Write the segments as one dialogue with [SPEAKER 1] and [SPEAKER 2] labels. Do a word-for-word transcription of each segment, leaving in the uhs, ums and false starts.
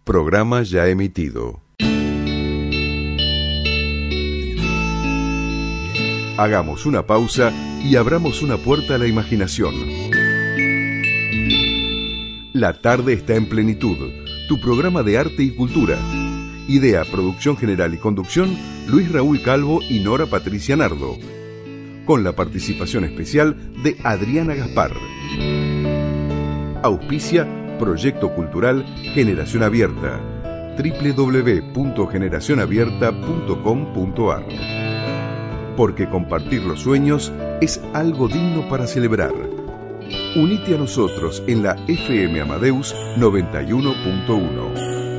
[SPEAKER 1] Programa ya emitido. Hagamos una pausa y abramos una puerta a la imaginación. La tarde está en plenitud, tu programa de arte y cultura. Idea, producción general y conducción, Luis Raúl Calvo y Nora Patricia Nardo. Con la participación especial de Adriana Gaspar. Auspicia Proyecto Cultural Generación Abierta. doble u doble u doble u punto generación abierta punto com punto a r. Porque compartir los sueños es algo digno para celebrar. Unite a nosotros en la F M Amadeus noventa y uno punto uno.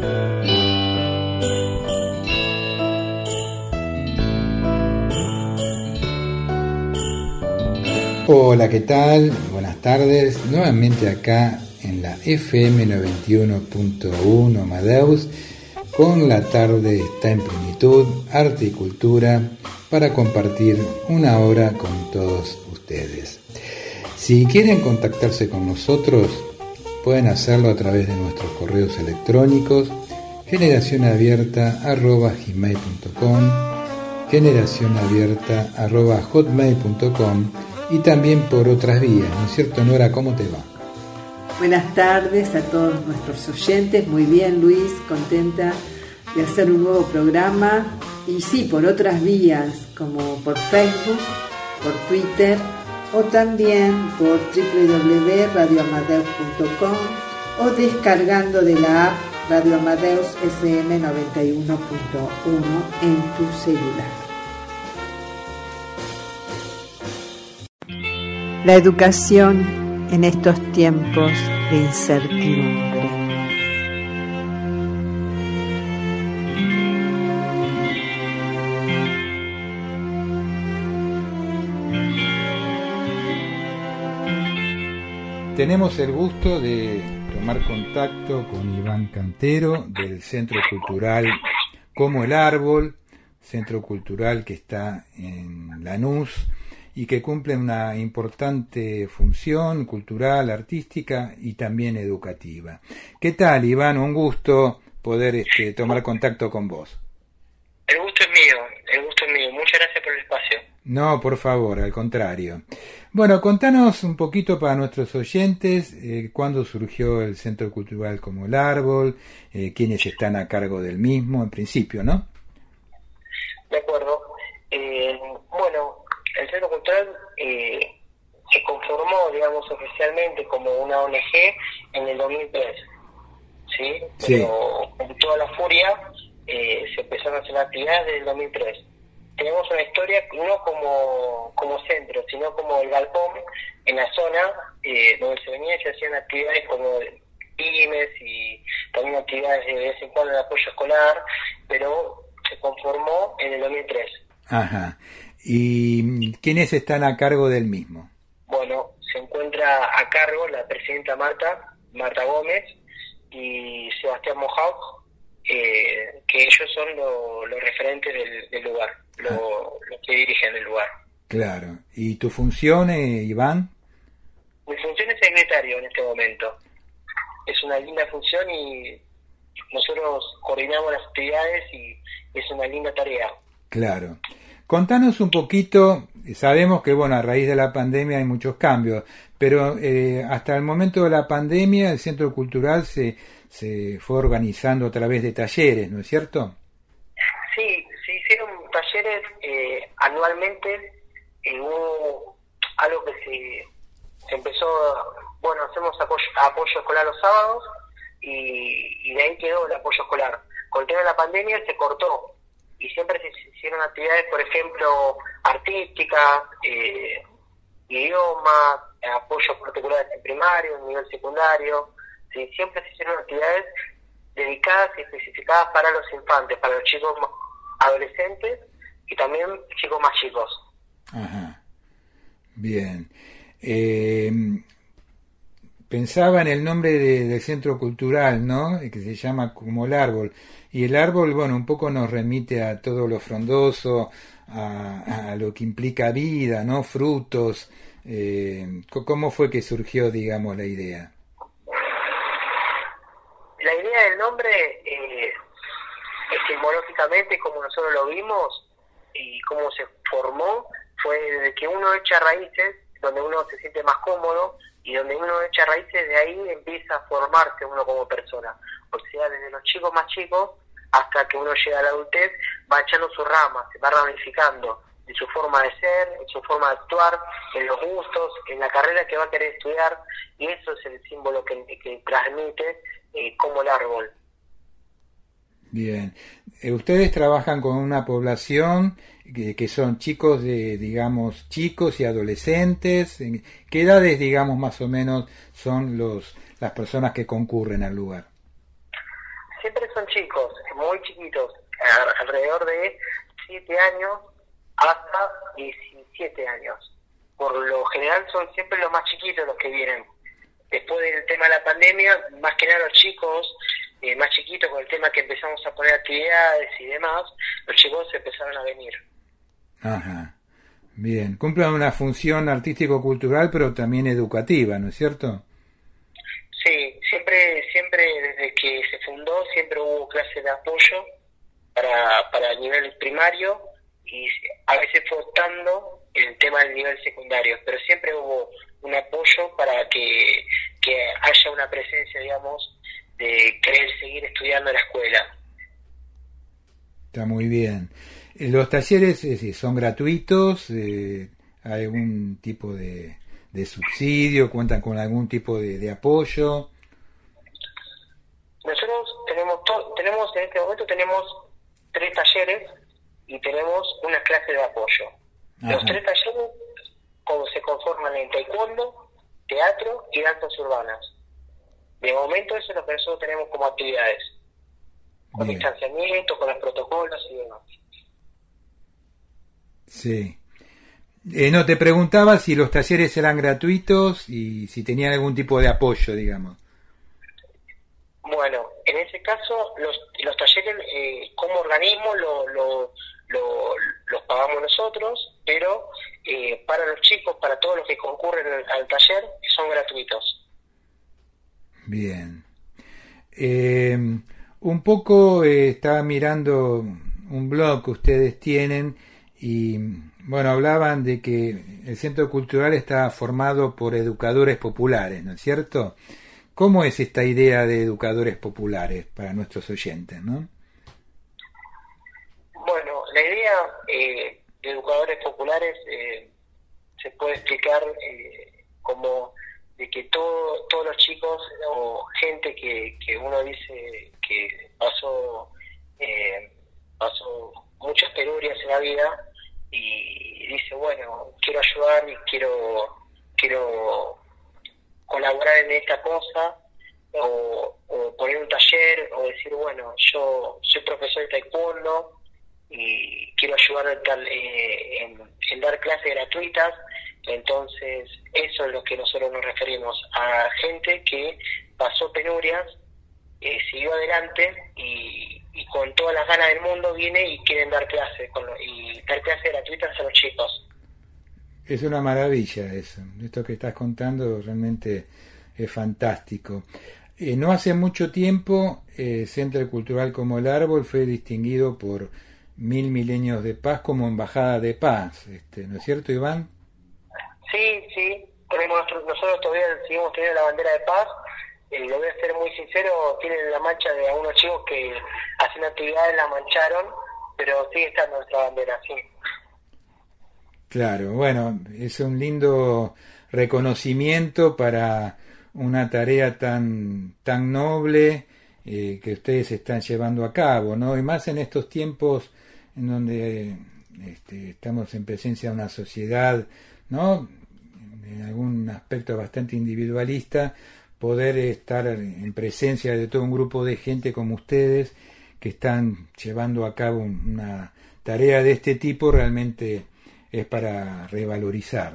[SPEAKER 2] Hola, ¿qué tal? Buenas tardes. Nuevamente acá en la F M noventa y uno punto uno Amadeus, con La tarde está en plenitud, arte y cultura, para compartir una hora con todos ustedes. Si quieren contactarse con nosotros, pueden hacerlo a través de nuestros correos electrónicos, generacionabierta arroba gmail punto com, generacionabierta arroba hotmail punto com, y también por otras vías, ¿no es cierto, Nora? ¿Cómo te va?
[SPEAKER 3] Buenas tardes a todos nuestros oyentes. Muy bien, Luis, contenta de hacer un nuevo programa. Y sí, por otras vías, como por Facebook, por Twitter, o también por doble u doble u doble u punto radio amadeus punto com, o descargando de la app Radio Amadeus F M noventa y uno punto uno en tu celular. La educación en estos tiempos de incertidumbre.
[SPEAKER 2] Tenemos el gusto de tomar contacto con Iván Cantero del Centro Cultural Como el Árbol, centro cultural que está en Lanús y que cumple una importante función cultural, artística y también educativa. ¿Qué tal, Iván? Un gusto poder este, tomar contacto con vos.
[SPEAKER 4] El gusto es mío, el gusto es mío. Muchas gracias por el espacio.
[SPEAKER 2] No, por favor, al contrario. Bueno, contanos un poquito para nuestros oyentes eh, cuándo surgió el Centro Cultural Como el Árbol, eh, quiénes están a cargo del mismo, en principio, ¿no?
[SPEAKER 4] De acuerdo. Eh, bueno, el Centro Cultural eh, se conformó, digamos, oficialmente como una O N G en el dos mil tres, ¿sí?
[SPEAKER 2] Sí.
[SPEAKER 4] Pero con toda la furia eh, se empezaron a hacer actividades desde el dos mil tres. Tenemos una historia no como, como centro, sino como el galpón en la zona eh, donde se venían y se hacían actividades como pymes y también actividades de vez en cuando de apoyo escolar, pero se conformó en el dos mil tres.
[SPEAKER 2] Ajá. ¿Y quiénes están a cargo del mismo?
[SPEAKER 4] Bueno, se encuentra a cargo la presidenta Marta, Marta Gómez y Sebastián Mojaut, eh, que ellos son lo, los referentes del, del lugar, lo, ah. los que dirigen el lugar.
[SPEAKER 2] Claro. ¿Y tu función, eh, Iván?
[SPEAKER 4] Mi función es secretario en este momento. Es una linda función y nosotros coordinamos las actividades y es una linda tarea.
[SPEAKER 2] Claro. Contanos un poquito, sabemos que bueno, a raíz de la pandemia hay muchos cambios, pero eh, hasta el momento de la pandemia el Centro Cultural se, se fue organizando a través de talleres, ¿no es cierto?
[SPEAKER 4] Sí, se hicieron talleres eh, anualmente, eh, hubo algo que se, se empezó, bueno, hacemos apoyo, apoyo escolar los sábados y, y de ahí quedó el apoyo escolar. Con el tema de la pandemia se cortó. Y siempre se hicieron actividades, por ejemplo, artísticas, eh, idiomas, apoyos particulares en primario, en nivel secundario. Sí, siempre se hicieron actividades dedicadas y especificadas para los infantes, para los chicos adolescentes y también chicos más chicos.
[SPEAKER 2] Ajá. Bien. Eh, pensaba en el nombre de, del Centro Cultural, ¿no? Que se llama Como el Árbol. Y el árbol, bueno, un poco nos remite a todo lo frondoso, a, a lo que implica vida, ¿no? Frutos. Eh, ¿Cómo fue que surgió, digamos, la idea?
[SPEAKER 4] La idea del nombre nombre, eh, etimológicamente, como nosotros lo vimos y cómo se formó, fue desde que uno echa raíces, donde uno se siente más cómodo, y donde uno echa raíces, de ahí empieza a formarse uno como persona. O sea, desde los chicos más chicos hasta que uno llega a la adultez, va echando sus ramas, se va ramificando de su forma de ser, en su forma de actuar, en los gustos, en la carrera que va a querer estudiar, y eso es el símbolo que, que transmite eh, como el árbol.
[SPEAKER 2] Bien. Eh, ustedes trabajan con una población que, que son chicos de, digamos, chicos y adolescentes. ¿En qué edades, digamos, más o menos son los las personas que concurren al lugar?
[SPEAKER 4] Siempre son chicos, muy chiquitos, alrededor de siete años hasta diecisiete años. Por lo general son siempre los más chiquitos los que vienen. Después del tema de la pandemia, más que nada los chicos eh, más chiquitos, con el tema que empezamos a poner actividades y demás, los chicos empezaron a venir.
[SPEAKER 2] Ajá, bien. Cumplen una función artístico-cultural, pero también educativa, ¿no es cierto?
[SPEAKER 4] Sí, siempre, siempre desde que se fundó, siempre hubo clases de apoyo para, para el nivel primario, y a veces fue optando el tema del nivel secundario, pero siempre hubo un apoyo para que, que haya una presencia, digamos, de querer seguir estudiando en la escuela.
[SPEAKER 2] Está muy bien. ¿Los talleres eh, son gratuitos? Eh, ¿Hay algún tipo de, de subsidio? ¿Cuentan con algún tipo de, de apoyo?
[SPEAKER 4] Nosotros tenemos, to- tenemos en este momento tenemos tres talleres y tenemos una clase de apoyo. Ajá. Los tres talleres como se conforman en taekwondo, teatro y danzas urbanas. De momento eso es lo que nosotros tenemos como actividades, con Bien. distanciamiento, con los protocolos y demás.
[SPEAKER 2] Sí. Eh, no, te preguntaba si los talleres eran gratuitos y si tenían algún tipo de apoyo, digamos.
[SPEAKER 4] Bueno, en ese caso, los, los talleres eh, como organismo lo, lo, lo, los pagamos nosotros, pero eh, para los chicos, para todos los que concurren al, al taller, son gratuitos.
[SPEAKER 2] Bien. Eh, un poco eh, estaba mirando un blog que ustedes tienen y, bueno, hablaban de que el Centro Cultural está formado por educadores populares, ¿no es cierto? ¿Cómo es esta idea de educadores populares para nuestros oyentes, no?
[SPEAKER 4] Bueno, la idea eh, de educadores populares eh, se puede explicar eh, como de que todo, todos los chicos o gente que, que uno dice que pasó eh, pasó muchas penurias en la vida y dice, bueno, quiero ayudar y quiero quiero colaborar en esta cosa, o, o poner un taller, o decir, bueno, yo soy profesor de taekwondo y quiero ayudar en, tal, eh, en, en dar clases gratuitas. Entonces eso es lo que nosotros nos referimos, a gente que pasó penurias, eh, siguió adelante y, y con todas las ganas del mundo viene y quieren dar clases con lo, y dar clases gratuitas a los chicos.
[SPEAKER 2] Es una maravilla eso. Esto que estás contando realmente es fantástico. Eh, no hace mucho tiempo, eh, Centro Cultural como el Árbol fue distinguido por Mil Milenios de Paz como Embajada de Paz, este, ¿no es cierto, Iván?
[SPEAKER 4] Sí, sí. Tenemos nuestro, nosotros todavía seguimos teniendo la bandera de paz. Eh, lo voy a ser muy sincero, tienen la mancha de algunos chicos que hacen actividades, la mancharon, pero sigue estando nuestra bandera, sí.
[SPEAKER 2] Claro, bueno, es un lindo reconocimiento para una tarea tan tan noble eh, que ustedes están llevando a cabo, ¿no? Y más en estos tiempos en donde este, estamos en presencia de una sociedad, ¿no?, en algún aspecto bastante individualista, poder estar en presencia de todo un grupo de gente como ustedes que están llevando a cabo una tarea de este tipo realmente es para revalorizar.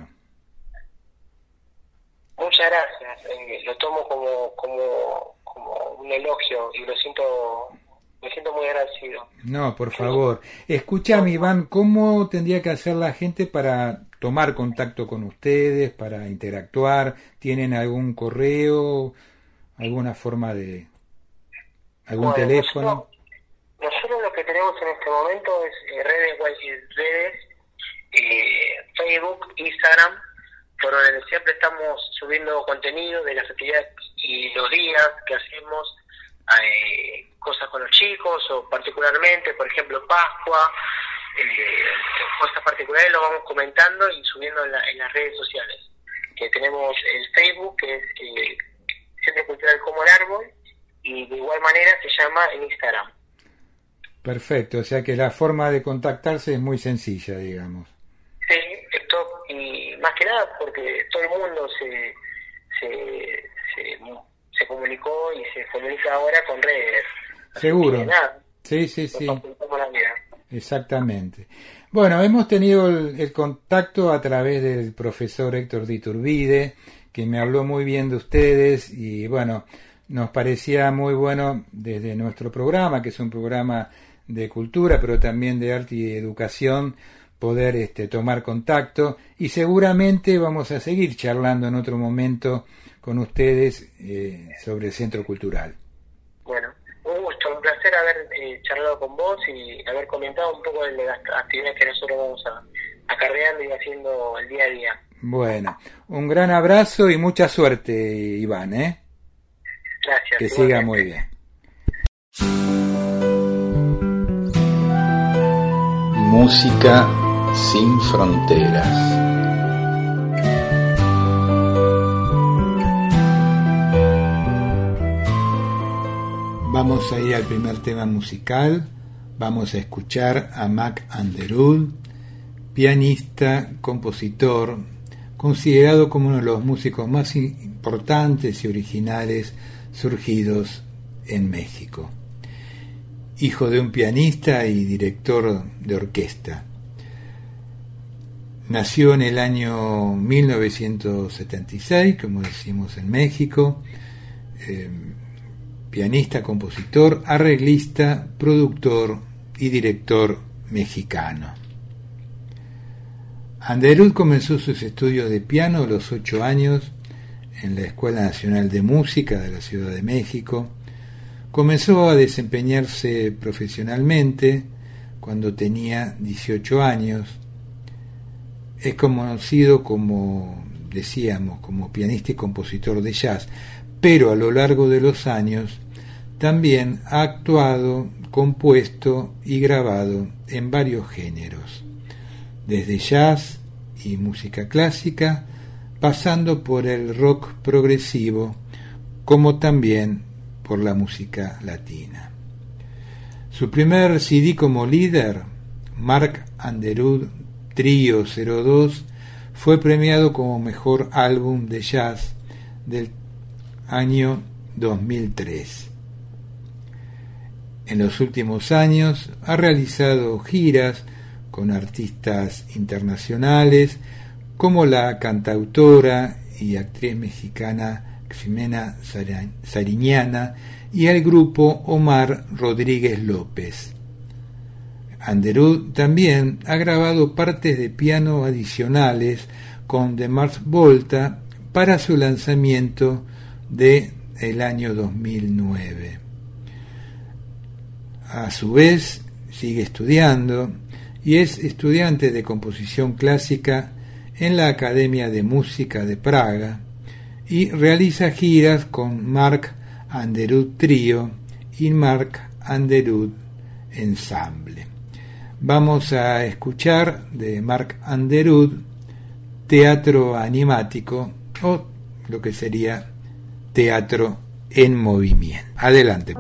[SPEAKER 4] Muchas gracias, eh, lo tomo como, como, como un elogio y lo siento, me siento muy agradecido.
[SPEAKER 2] No, por favor. Escúchame, Iván, ¿cómo tendría que hacer la gente para tomar contacto con ustedes, para interactuar? ¿Tienen algún correo, alguna forma de ¿Algún
[SPEAKER 4] bueno,
[SPEAKER 2] teléfono?
[SPEAKER 4] Nosotros, nosotros lo que tenemos en este momento es eh, redes, redes eh, Facebook, Instagram, por donde siempre estamos subiendo contenido de las actividades y los días que hacemos, eh, cosas con los chicos, o particularmente, por ejemplo, Pascua, eh, cosas particulares, lo vamos comentando y subiendo en, la, en las redes sociales. Que tenemos el Facebook, que es eh, Centro Cultural Como el Árbol, y de igual manera se llama en Instagram.
[SPEAKER 2] Perfecto, o sea que la forma de contactarse es muy sencilla, digamos.
[SPEAKER 4] Sí, esto, y más que nada porque todo el mundo se, se, se, se comunicó y se comunica ahora con redes.
[SPEAKER 2] Seguro.
[SPEAKER 4] Nada,
[SPEAKER 2] sí, sí, sí.
[SPEAKER 4] nos facilitamos la vida.
[SPEAKER 2] Exactamente. Bueno, hemos tenido el, el contacto a través del profesor Héctor de Iturbide, que me habló muy bien de ustedes y bueno, nos parecía muy bueno desde nuestro programa, que es un programa de cultura, pero también de arte y educación, poder este, tomar contacto y seguramente vamos a seguir charlando en otro momento con ustedes eh, sobre el Centro Cultural.
[SPEAKER 4] Bueno, un gusto, un placer haber eh, charlado con vos y haber comentado un poco de las actividades que nosotros vamos a, acarreando y haciendo el día a día.
[SPEAKER 2] Bueno, un gran abrazo y mucha suerte, Iván, ¿eh?
[SPEAKER 4] Gracias.
[SPEAKER 2] Que siga muy bien.
[SPEAKER 5] Música sin fronteras.
[SPEAKER 2] Vamos a ir al primer tema musical. Vamos a escuchar a Mac Underwood, pianista, compositor, considerado como uno de los músicos más importantes y originales surgidos en México. Hijo de un pianista y director de orquesta. Nació en el año mil novecientos setenta y seis, como decimos en México, eh, pianista, compositor, arreglista, productor y director mexicano. Underwood comenzó sus estudios de piano a los ocho años en la Escuela Nacional de Música de la Ciudad de México. Comenzó a desempeñarse profesionalmente cuando tenía dieciocho años. Es conocido como, decíamos, como pianista y compositor de jazz, pero a lo largo de los años también ha actuado, compuesto y grabado en varios géneros, desde jazz y música clásica, pasando por el rock progresivo, como también por la música latina. Su primer C D como líder, Mark Underwood Trio cero dos, fue premiado como mejor álbum de jazz del año dos mil tres. En los últimos años ha realizado giras con artistas internacionales como la cantautora y actriz mexicana Ximena Sariñana y el grupo Omar Rodríguez López. Underwood también ha grabado partes de piano adicionales con The Mars Volta para su lanzamiento de el año dos mil nueve. A su vez sigue estudiando y es estudiante de composición clásica en la Academia de Música de Praga y realiza giras con Mark Underwood Trio y Mark Underwood Ensemble. Vamos a escuchar de Mark Underwood teatro animático o lo que sería teatro en movimiento. Adelante.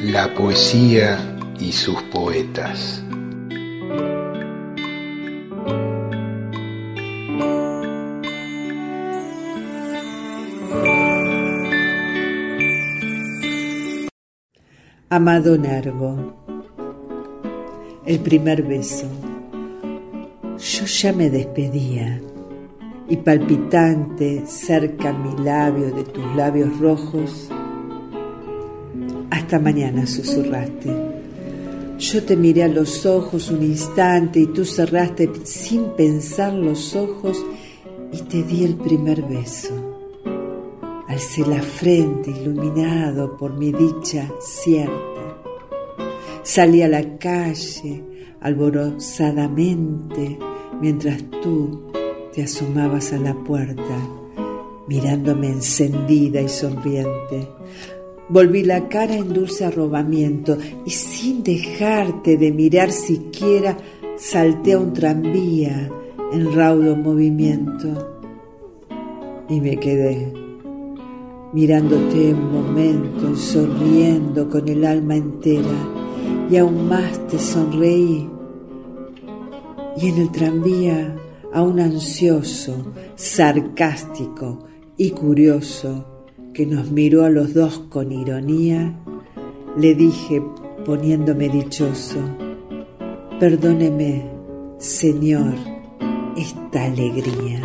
[SPEAKER 5] La poesía y sus poetas.
[SPEAKER 3] Amado Nervo. El primer beso. Yo ya me despedía y palpitante cerca mi labio de tus labios rojos. Hasta mañana, susurraste. Yo te miré a los ojos un instante y tú cerraste sin pensar los ojos y te di el primer beso. Alcé la frente iluminado por mi dicha cierta. Salí a la calle alborozadamente mientras tú te asomabas a la puerta, mirándome encendida y sonriente. Volví la cara en dulce arrobamiento y sin dejarte de mirar siquiera salté a un tranvía en raudo movimiento y me quedé mirándote un momento y sonriendo con el alma entera, y aún más te sonreí. Y en el tranvía, aún ansioso, sarcástico y curioso, que nos miró a los dos con ironía, le dije, poniéndome dichoso: perdóneme, Señor, esta alegría.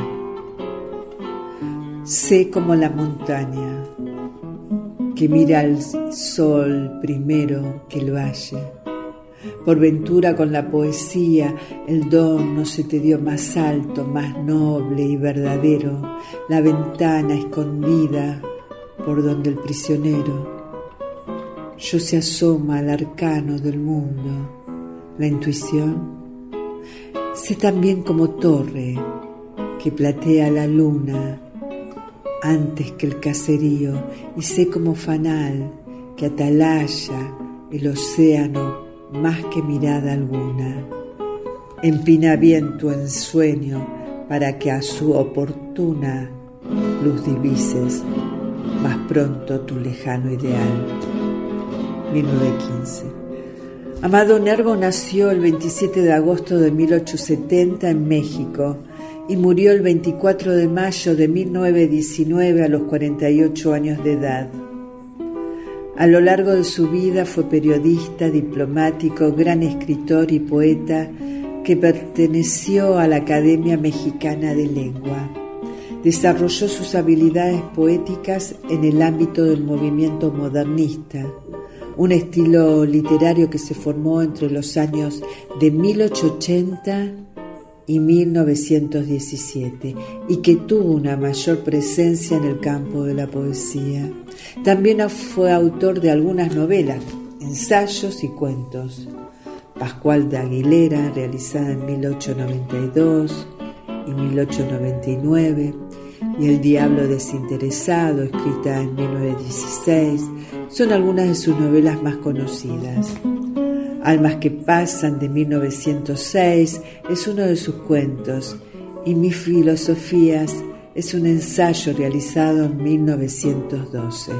[SPEAKER 3] Sé como la montaña que mira al sol primero que el valle. Por ventura con la poesía el don no se te dio más alto, más noble y verdadero, la ventana escondida por donde el prisionero yo se asoma al arcano del mundo, la intuición. Sé también como torre que platea la luna antes que el caserío, y sé como fanal que atalaya el océano más que mirada alguna. Empina bien tu ensueño para que a su oportuna luz divises más pronto tu lejano ideal. mil novecientos quince. Amado Nervo nació el veintisiete de agosto de mil ochocientos setenta en México y murió el veinticuatro de mayo de mil novecientos diecinueve a los cuarenta y ocho años de edad. A lo largo de su vida fue periodista, diplomático, gran escritor y poeta que perteneció a la Academia Mexicana de Lengua. Desarrolló sus habilidades poéticas en el ámbito del movimiento modernista, un estilo literario que se formó entre los años de mil ochocientos ochenta y mil novecientos diecisiete y que tuvo una mayor presencia en el campo de la poesía. También fue autor de algunas novelas, ensayos y cuentos. Pascual de Aguilera, realizada en mil ochocientos noventa y dos y mil ochocientos noventa y nueve, y El Diablo Desinteresado, escrita en mil novecientos dieciséis, son algunas de sus novelas más conocidas. Almas que pasan, de mil novecientos seis, es uno de sus cuentos, y Mis filosofías es un ensayo realizado en mil novecientos doce.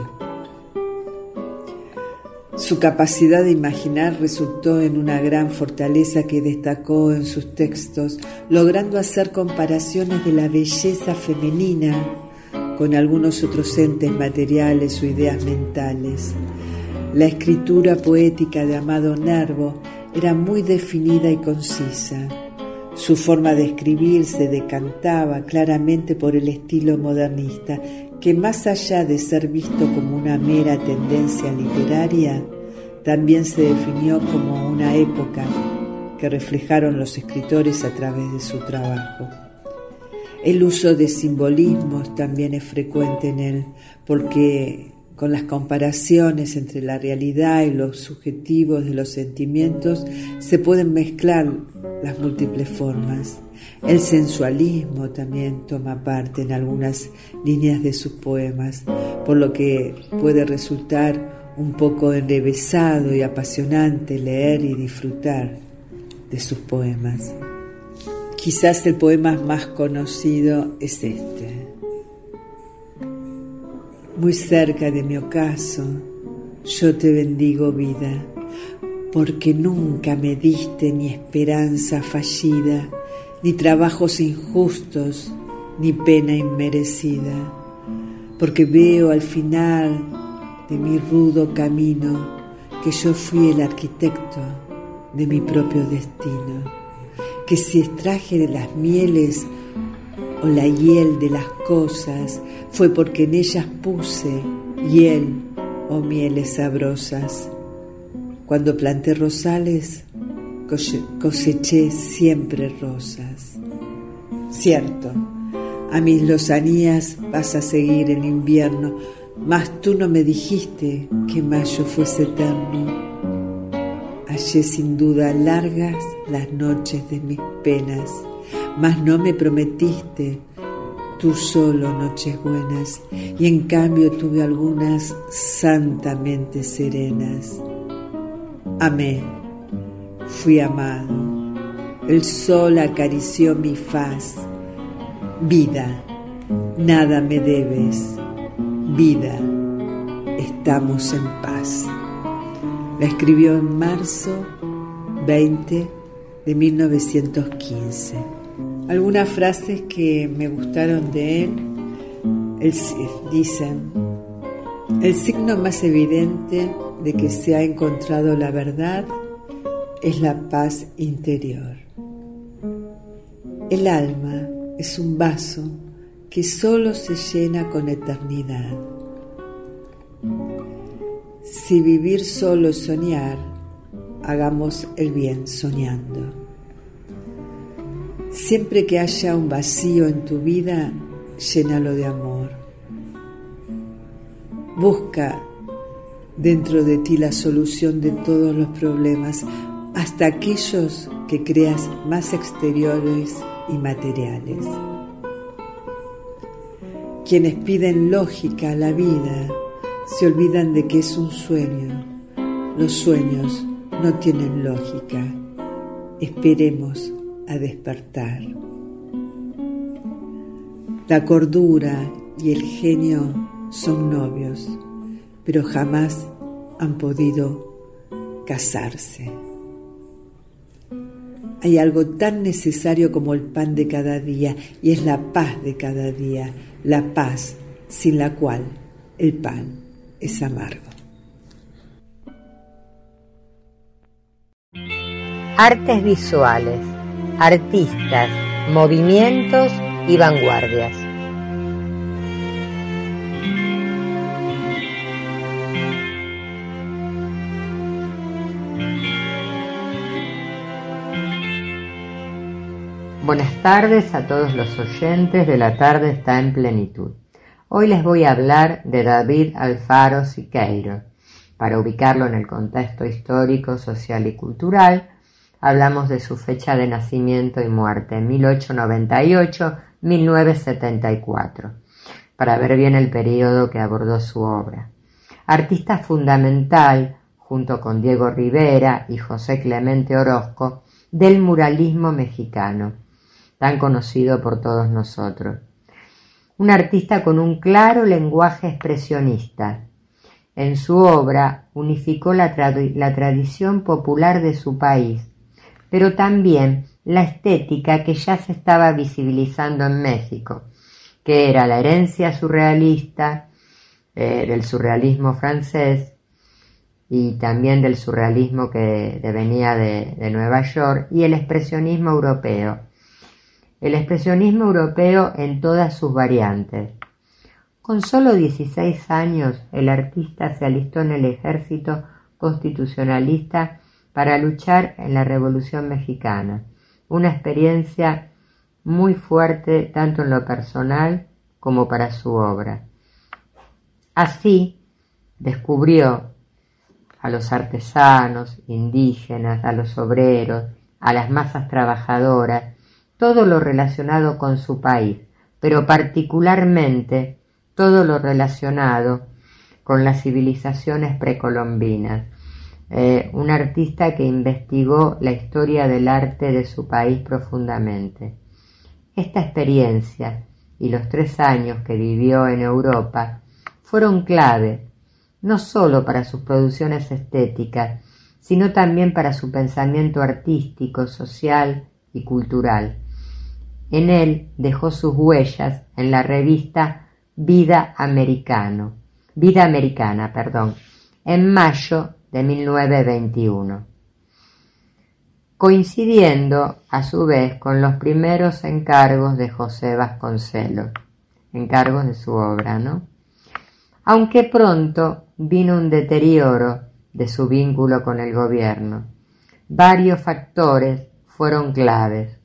[SPEAKER 3] Su capacidad de imaginar resultó en una gran fortaleza que destacó en sus textos, logrando hacer comparaciones de la belleza femenina con algunos otros entes materiales o ideas mentales. La escritura poética de Amado Nervo era muy definida y concisa. Su forma de escribir se decantaba claramente por el estilo modernista, que más allá de ser visto como una mera tendencia literaria, también se definió como una época que reflejaron los escritores a través de su trabajo. El uso de simbolismos también es frecuente en él, porque con las comparaciones entre la realidad y los subjetivos de los sentimientos se pueden mezclar las múltiples formas. El sensualismo también toma parte en algunas líneas de sus poemas, por lo que puede resultar un poco enrevesado y apasionante leer y disfrutar de sus poemas. Quizás el poema más conocido es este. Muy cerca de mi ocaso, yo te bendigo vida, porque nunca me diste ni esperanza fallida, ni trabajos injustos, ni pena inmerecida, porque veo al final de mi rudo camino que yo fui el arquitecto de mi propio destino, que si extraje las mieles o la hiel de las cosas fue porque en ellas puse hiel o mieles sabrosas. Cuando planté rosales, coseché siempre rosas. Cierto, a mis lozanías vas a seguir en invierno, mas tú no me dijiste que mayo fuese eterno. Hallé sin duda largas las noches de mis penas, mas no me prometiste tú solo noches buenas, y en cambio tuve algunas santamente serenas. Amé, fui amado, el sol acarició mi faz. Vida, nada me debes, vida, estamos en paz. La escribió en marzo veinte de mil novecientos quince. Algunas frases que me gustaron de él, él dicen: el signo más evidente de que se ha encontrado la verdad es la paz interior. El alma es un vaso que solo se llena con eternidad. Si vivir solo es soñar, hagamos el bien soñando. Siempre que haya un vacío en tu vida, llénalo de amor. Busca dentro de ti la solución de todos los problemas, hasta aquellos que creas más exteriores y materiales. Quienes piden lógica a la vida se olvidan de que es un sueño. Los sueños no tienen lógica. Esperemos a despertar. La cordura y el genio son novios, pero jamás han podido casarse. Hay algo tan necesario como el pan de cada día, y es la paz de cada día, la paz sin la cual el pan es amargo.
[SPEAKER 6] Artes visuales, artistas, movimientos y vanguardias. Buenas tardes a todos los oyentes de La Tarde Está en Plenitud. Hoy les voy a hablar de David Alfaro Siqueiro. Para ubicarlo en el contexto histórico, social y cultural, hablamos de su fecha de nacimiento y muerte, mil ochocientos noventa y ocho a mil novecientos setenta y cuatro, para ver bien el periodo que abordó su obra. Artista fundamental, junto con Diego Rivera y José Clemente Orozco, del muralismo mexicano, tan conocido por todos nosotros. Un artista con un claro lenguaje expresionista. En su obra unificó la, trad- la tradición popular de su país, pero también la estética que ya se estaba visibilizando en México, que era la herencia surrealista, eh, del surrealismo francés y también del surrealismo que venía de, de Nueva York, y el expresionismo europeo. El expresionismo europeo en todas sus variantes. Con solo dieciséis años, el artista se alistó en el ejército constitucionalista para luchar en la Revolución Mexicana, una experiencia muy fuerte tanto en lo personal como para su obra. Así, descubrió a los artesanos, indígenas, a los obreros, a las masas trabajadoras, todo lo relacionado con su país, pero particularmente todo lo relacionado con las civilizaciones precolombinas. Eh, un artista que investigó la historia del arte de su país profundamente. Esta experiencia y los tres años que vivió en Europa fueron clave no sólo para sus producciones estéticas, sino también para su pensamiento artístico, social y cultural. En él dejó sus huellas en la revista Vida Americano, Vida Americana, perdón, en mayo de mil novecientos veintiuno, coincidiendo a su vez con los primeros encargos de José Vasconcelos, encargos de su obra, ¿no? Aunque pronto vino un deterioro de su vínculo con el gobierno. Varios factores fueron claves.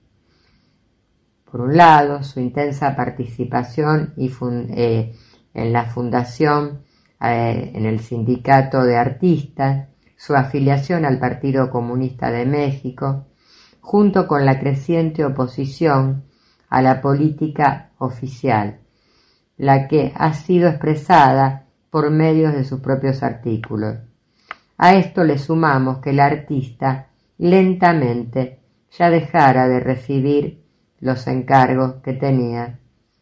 [SPEAKER 6] Por un lado, su intensa participación y fun- eh, en la fundación, eh, en el sindicato de artistas, su afiliación al Partido Comunista de México, junto con la creciente oposición a la política oficial, la que ha sido expresada por medios de sus propios artículos. A esto le sumamos que el artista lentamente ya dejara de recibir los encargos que tenía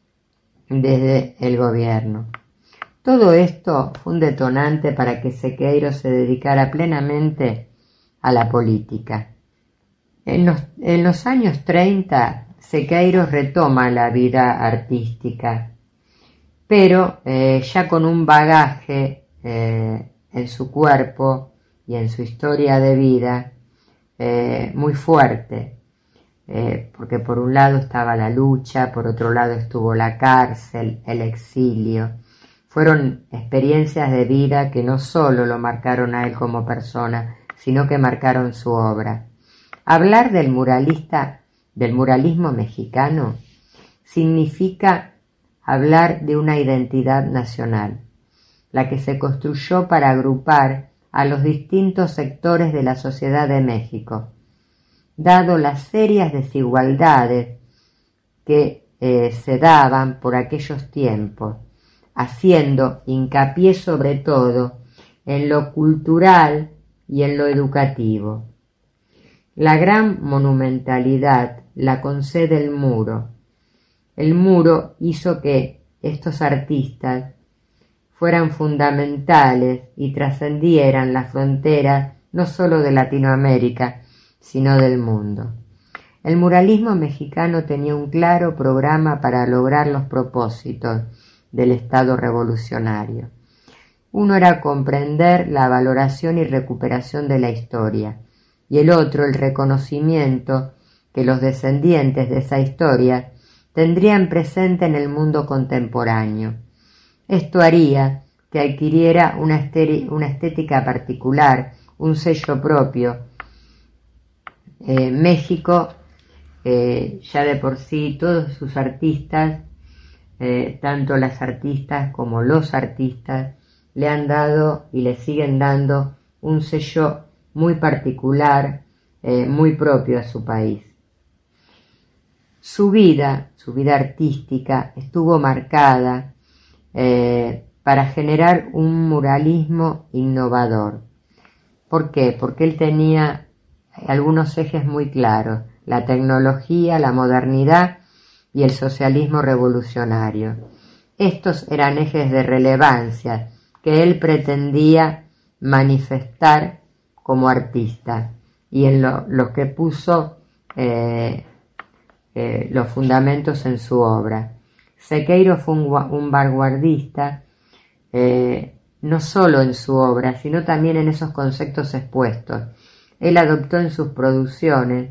[SPEAKER 6] desde el gobierno. Todo esto fue un detonante para que Sequeiro se dedicara plenamente a la política. En los, en los años treinta, Sequeiro retoma la vida artística, pero eh, ya con un bagaje eh, en su cuerpo y en su historia de vida eh, muy fuerte, eh, porque por un lado estaba la lucha, por otro lado estuvo la cárcel, el exilio. Fueron experiencias de vida que no solo lo marcaron a él como persona, sino que marcaron su obra. Hablar del muralista, del muralismo mexicano, significa hablar de una identidad nacional, la que se construyó para agrupar a los distintos sectores de la sociedad de México, dado las serias desigualdades que eh, se daban por aquellos tiempos, haciendo hincapié sobre todo en lo cultural y en lo educativo. La gran monumentalidad la concede el muro. El muro hizo que estos artistas fueran fundamentales y trascendieran las fronteras no solo de Latinoamérica, sino del mundo. El muralismo mexicano tenía un claro programa para lograr los propósitos del Estado revolucionario. Uno era comprender la valoración y recuperación de la historia, y el otro el reconocimiento que los descendientes de esa historia tendrían presente en el mundo contemporáneo. Esto haría que adquiriera una, estética, una estética particular, un sello propio. Eh, México, eh, ya de por sí, todos sus artistas, eh, tanto las artistas como los artistas, le han dado y le siguen dando un sello muy particular, eh, muy propio a su país. Su vida, su vida artística, estuvo marcada eh, para generar un muralismo innovador. ¿Por qué? Porque él tenía algunos ejes muy claros: la tecnología, la modernidad y el socialismo revolucionario. Estos eran ejes de relevancia que él pretendía manifestar como artista y en lo, lo que puso eh, eh, los fundamentos en su obra. Sequeiro fue un, un vanguardista eh, no solo en su obra, sino también en esos conceptos expuestos. Él adoptó en sus producciones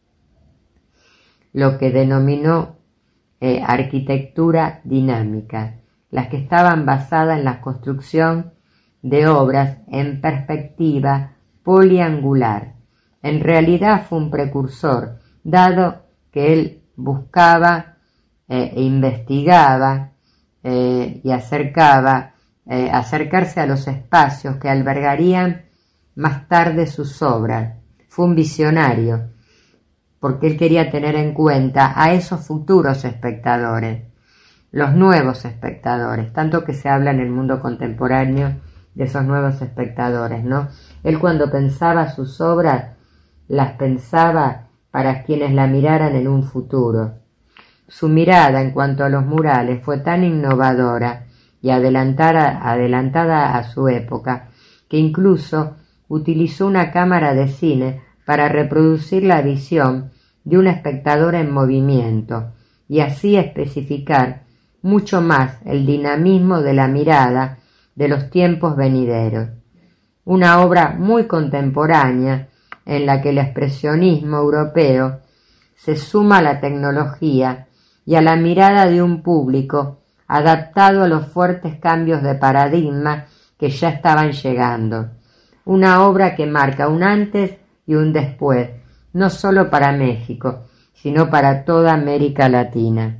[SPEAKER 6] lo que denominó eh, arquitectura dinámica, las que estaban basadas en la construcción de obras en perspectiva poliangular. En realidad fue un precursor, dado que él buscaba eh, e investigaba eh, y acercaba, eh, acercarse a los espacios que albergarían más tarde sus obras. Fue un visionario, porque él quería tener en cuenta a esos futuros espectadores, los nuevos espectadores, tanto que se habla en el mundo contemporáneo de esos nuevos espectadores, ¿no? Él, cuando pensaba sus obras, las pensaba para quienes la miraran en un futuro. Su mirada en cuanto a los murales fue tan innovadora y adelantada, adelantada a su época, que incluso utilizó una cámara de cine para reproducir la visión de un espectador en movimiento y así especificar mucho más el dinamismo de la mirada de los tiempos venideros. Una obra muy contemporánea en la que el expresionismo europeo se suma a la tecnología y a la mirada de un público adaptado a los fuertes cambios de paradigma que ya estaban llegando. Una obra que marca un antes y un después, no solo para México, sino para toda América Latina.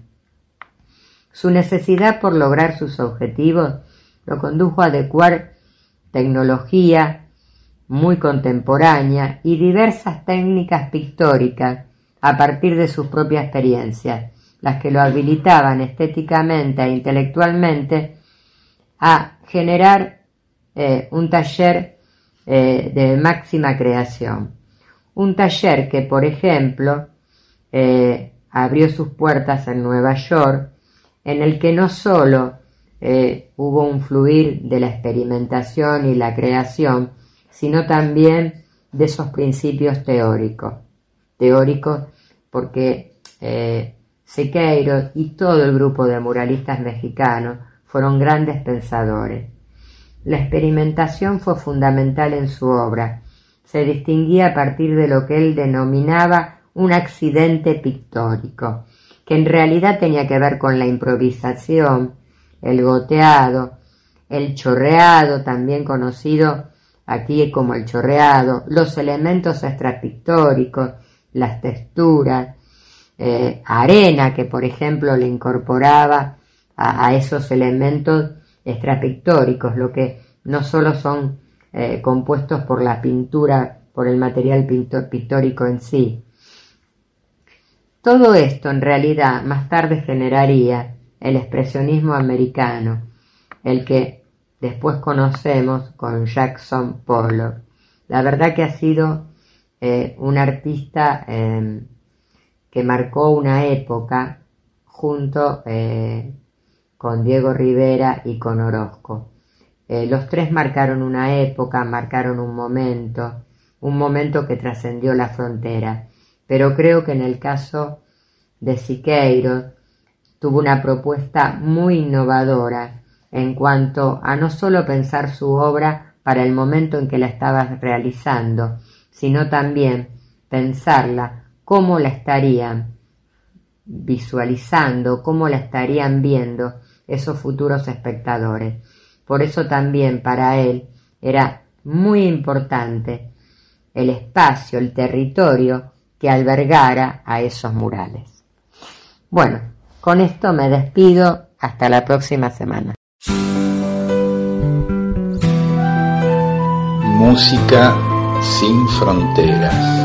[SPEAKER 6] Su necesidad por lograr sus objetivos lo condujo a adecuar tecnología muy contemporánea y diversas técnicas pictóricas a partir de sus propias experiencias, las que lo habilitaban estéticamente e intelectualmente a generar eh, un taller eh, de máxima creación. Un taller que, por ejemplo, eh, abrió sus puertas en Nueva York, en el que no solo eh, hubo un fluir de la experimentación y la creación, sino también de esos principios teóricos. Teóricos porque eh, Siqueiros y todo el grupo de muralistas mexicanos fueron grandes pensadores. La experimentación fue fundamental en su obra. Se distinguía a partir de lo que él denominaba un accidente pictórico, que en realidad tenía que ver con la improvisación, el goteado, el chorreado, también conocido aquí como el chorreado, los elementos extrapictóricos, las texturas, eh, arena que por ejemplo le incorporaba a, a esos elementos extrapictóricos, lo que no solo son eh, compuestos por la pintura, por el material pintor, pictórico en sí. Todo esto en realidad más tarde generaría el expresionismo americano, el que después conocemos con Jackson Pollock. La verdad que ha sido eh, un artista eh, que marcó una época junto eh, con Diego Rivera y con Orozco. Eh, los tres marcaron una época, marcaron un momento, un momento que trascendió la frontera, pero creo que en el caso de Siqueiros tuvo una propuesta muy innovadora en cuanto a no solo pensar su obra para el momento en que la estaba realizando, sino también pensarla cómo la estarían visualizando, cómo la estarían viendo esos futuros espectadores. Por eso también para él era muy importante el espacio, el territorio que albergara a esos murales. Bueno, con esto me despido, hasta la próxima semana.
[SPEAKER 5] Música sin fronteras.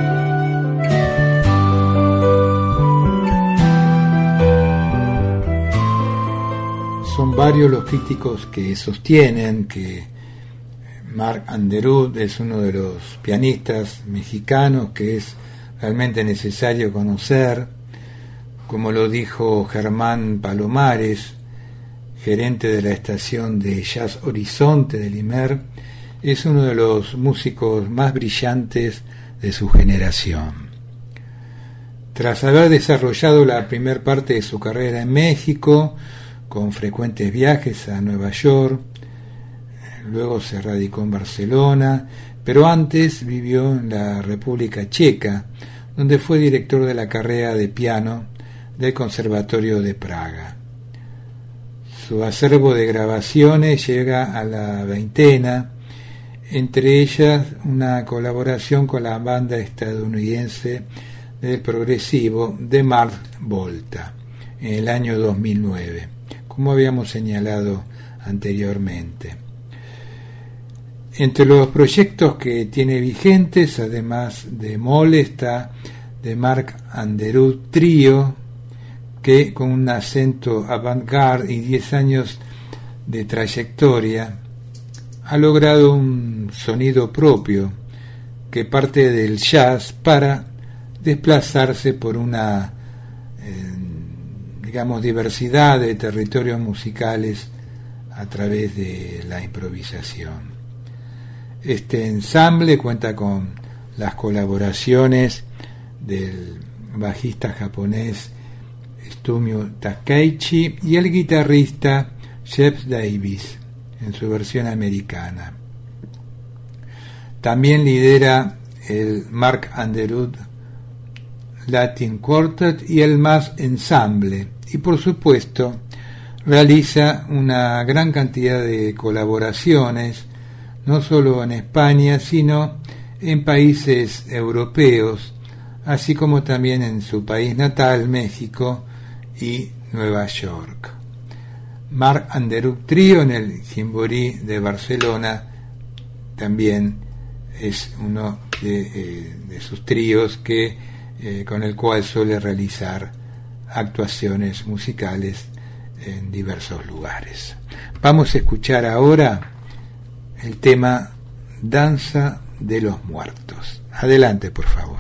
[SPEAKER 2] Son varios los críticos que sostienen que Marc Anderud es uno de los pianistas mexicanos que es realmente necesario conocer, como lo dijo Germán Palomares, gerente de la estación de Jazz Horizonte del I M E R, es uno de los músicos más brillantes de su generación. Tras haber desarrollado la primer parte de su carrera en México, con frecuentes viajes a Nueva York, luego se radicó en Barcelona, pero antes vivió en la República Checa, donde fue director de la carrera de piano del Conservatorio de Praga. Su acervo de grabaciones llega a la veintena, entre ellas una colaboración con la banda estadounidense del progresivo de Mars Volta en el año dos mil nueve, como habíamos señalado anteriormente. Entre los proyectos que tiene vigentes, además de Mole, está The Marc Anderud Trio, que con un acento avant-garde y diez años de trayectoria ha logrado un sonido propio que parte del jazz para desplazarse por una eh, digamos diversidad de territorios musicales a través de la improvisación. Este ensamble cuenta con las colaboraciones del bajista japonés Tsumio Takeichi y el guitarrista Jeff Davis en su versión americana. También lidera el Mark Underwood Latin Quartet y el Mass Ensemble, y por supuesto realiza una gran cantidad de colaboraciones, no solo en España, sino en países europeos, así como también en su país natal, México y Nueva York. Mark Underwood Trio en el Gimboree de Barcelona también es uno de, eh, de sus tríos que, eh, con el cual suele realizar actuaciones musicales en diversos lugares. Vamos a escuchar ahora el tema Danza de los Muertos. Adelante, por favor.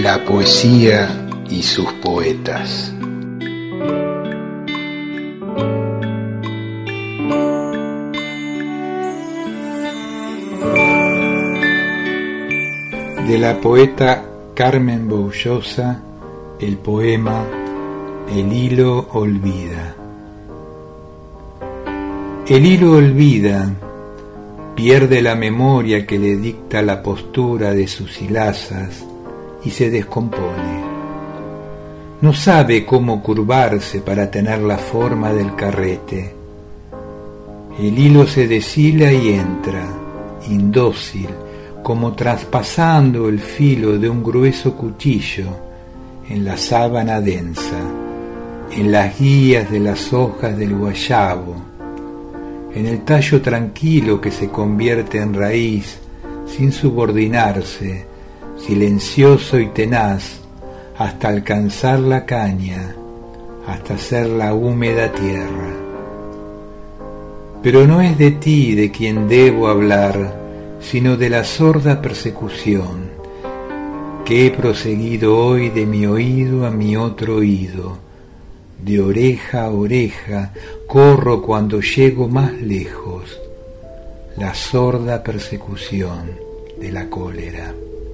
[SPEAKER 5] la poesía y sus poetas.
[SPEAKER 2] De la poeta Carmen Boullosa, el poema El hilo olvida. El hilo olvida, pierde la memoria que le dicta la postura de sus hilazas y se descompone. No sabe cómo curvarse para tener la forma del carrete. El hilo se deshila y entra, indócil, como traspasando el filo de un grueso cuchillo en la sábana densa, en las guías de las hojas del guayabo, en el tallo tranquilo que se convierte en raíz sin subordinarse, silencioso y tenaz, hasta alcanzar la caña, hasta ser la húmeda tierra. Pero no es de ti de quien debo hablar, sino de la sorda persecución que he proseguido hoy de mi oído a mi otro oído, de oreja a oreja corro cuando llego más lejos, la sorda persecución de la cólera.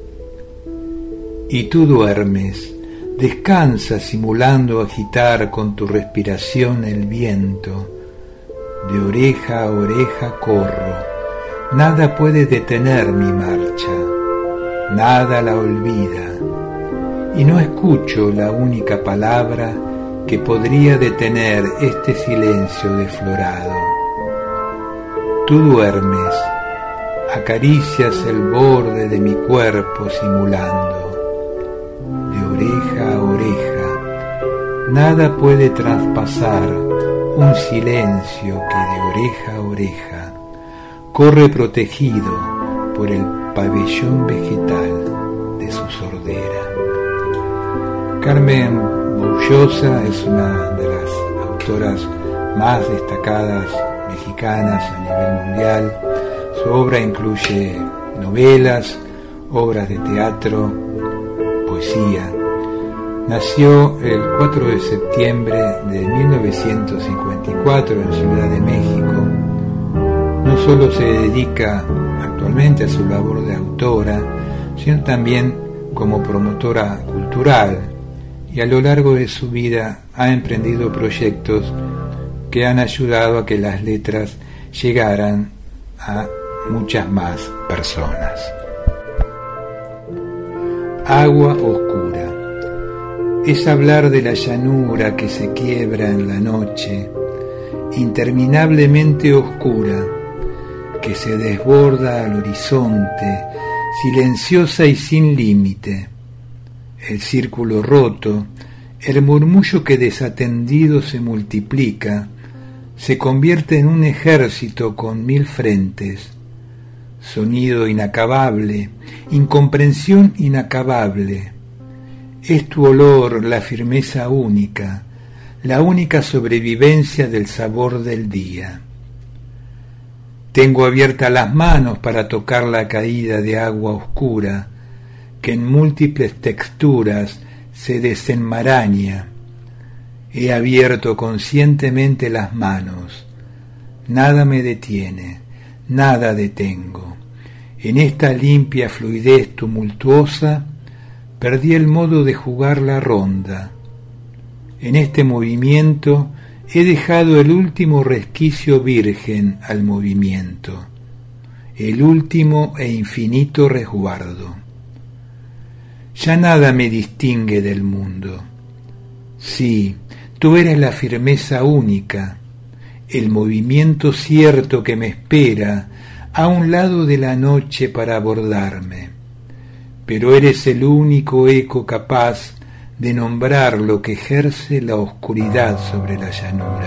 [SPEAKER 2] Y tú duermes, descansas simulando agitar con tu respiración el viento, de oreja a oreja corro. Nada puede detener mi marcha, nada la olvida, y no escucho la única palabra que podría detener este silencio desflorado. Tú duermes, acaricias el borde de mi cuerpo simulando, de oreja a oreja, nada puede traspasar un silencio que de oreja a oreja corre protegido por el pabellón vegetal de su sordera. Carmen Boullosa es una de las autoras más destacadas mexicanas a nivel mundial. Su obra incluye novelas, obras de teatro, poesía. Nació el cuatro de septiembre de mil novecientos cincuenta y cuatro en Ciudad de México. No solo se dedica actualmente a su labor de autora, sino también como promotora cultural, y a lo largo de su vida ha emprendido proyectos que han ayudado a que las letras llegaran a muchas más personas. Agua oscura. Es hablar de la llanura que se quiebra en la noche, interminablemente oscura, que se desborda al horizonte, silenciosa y sin límite. El círculo roto, el murmullo que desatendido se multiplica, se convierte en un ejército con mil frentes. Sonido inacabable, incomprensión inacabable. Es tu olor la firmeza única, la única sobrevivencia del sabor del día. Tengo abiertas las manos para tocar la caída de agua oscura, que en múltiples texturas se desenmaraña. He abierto conscientemente las manos. Nada me detiene, nada detengo. En esta limpia fluidez tumultuosa, perdí el modo de jugar la ronda. En este movimiento he dejado el último resquicio virgen al movimiento, el último e infinito resguardo. Ya nada me distingue del mundo. Sí, tú eres la firmeza única, el movimiento cierto que me espera a un lado de la noche para abordarme, pero eres el único eco capaz de nombrar lo que ejerce la oscuridad sobre la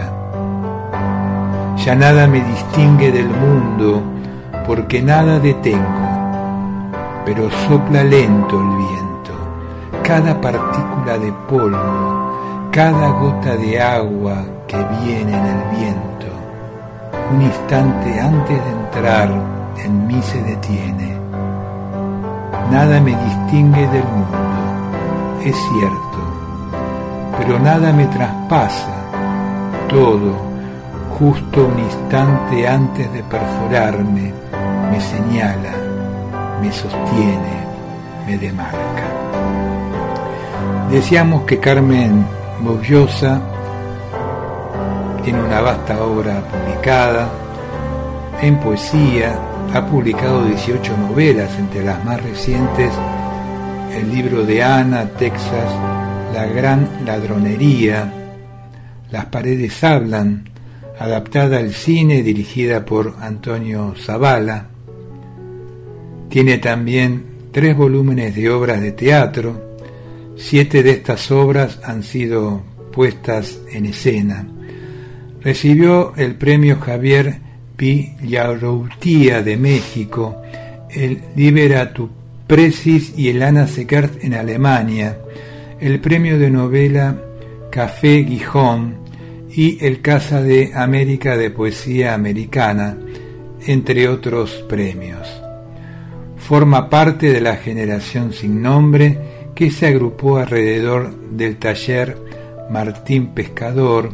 [SPEAKER 2] llanura. Ya nada me distingue del mundo, porque nada detengo, pero sopla lento el viento, cada partícula de polvo, cada gota de agua que viene en el viento, un instante antes de entrar en mí se detiene. Nada me distingue del mundo, es cierto, pero nada me traspasa, todo, justo un instante antes de perforarme, me señala, me sostiene, me demarca. Decíamos que Carmen Bobbiosa tiene una vasta obra publicada en poesía, ha publicado dieciocho novelas, entre las más recientes el libro de Ana, Texas, La Gran Ladronería, Las Paredes Hablan, adaptada al cine, dirigida por Antonio Zabala. Tiene también tres volúmenes de obras de teatro. Siete de estas obras han sido puestas en escena. Recibió el premio Javier Villarrutia de México, el Liberatu Precis y el Anna Seckert en Alemania, el premio de novela Café Gijón y el Casa de América de Poesía Americana, entre otros premios. Forma parte de la generación sin nombre que se agrupó alrededor del taller Martín Pescador,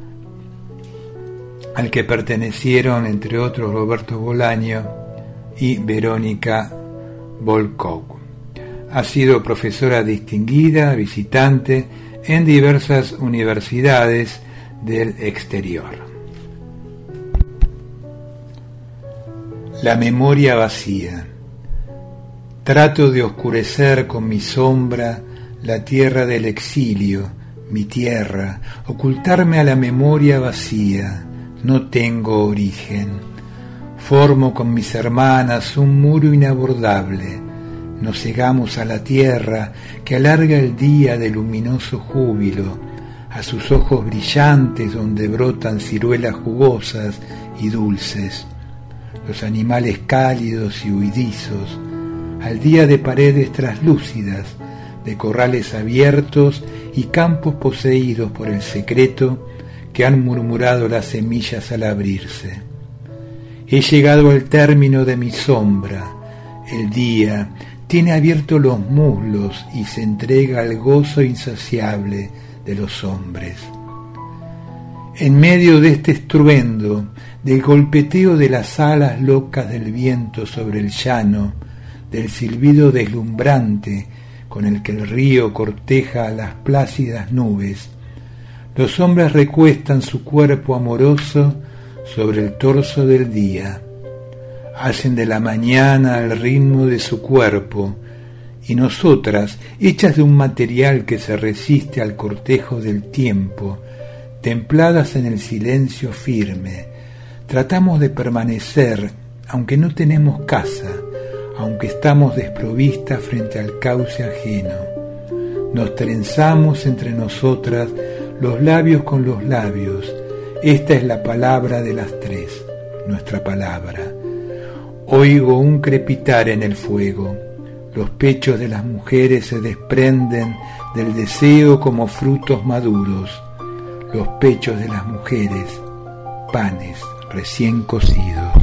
[SPEAKER 2] al que pertenecieron, entre otros, Roberto Bolaño y Verónica Volkov. Ha sido profesora distinguida, visitante en diversas universidades del exterior. La memoria vacía. Trato de oscurecer con mi sombra la tierra del exilio, mi tierra, ocultarme a la memoria vacía. No tengo origen. Formo con mis hermanas un muro inabordable. Nos cegamos a la tierra que alarga el día de luminoso júbilo, a sus ojos brillantes donde brotan ciruelas jugosas y dulces. Los animales cálidos y huidizos, al día de paredes traslúcidas, de corrales abiertos y campos poseídos por el secreto que han murmurado las semillas al abrirse. He llegado al término de mi sombra. El día tiene abiertos los muslos y se entrega al gozo insaciable de los hombres. En medio de este estruendo, del golpeteo de las alas locas del viento sobre el llano, del silbido deslumbrante con el que el río corteja a las plácidas nubes, los hombres recuestan su cuerpo amoroso sobre el torso del día, hacen de la mañana el ritmo de su cuerpo, y nosotras, hechas de un material que se resiste al cortejo del tiempo, templadas en el silencio firme, tratamos de permanecer, aunque no tenemos casa, aunque estamos desprovistas frente al cauce ajeno. Nos trenzamos entre nosotras los labios con los labios. Esta es la palabra de las tres, nuestra palabra. Oigo un crepitar en el fuego. Los pechos de las mujeres se desprenden del deseo como frutos maduros. Los pechos de las mujeres, panes recién cocidos.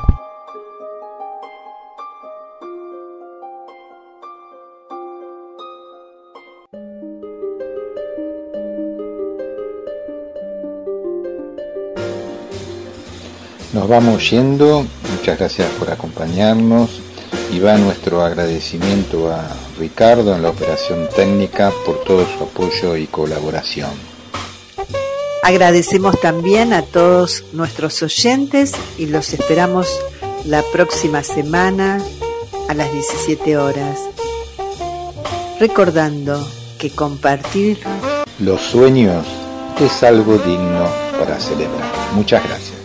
[SPEAKER 5] Nos vamos yendo, muchas gracias por acompañarnos y va nuestro agradecimiento a Ricardo en la operación técnica por todo su apoyo y colaboración.
[SPEAKER 3] Agradecemos también a todos nuestros oyentes y los esperamos la próxima semana a las diecisiete horas. Recordando que compartir
[SPEAKER 5] los sueños es algo digno para celebrar. Muchas gracias.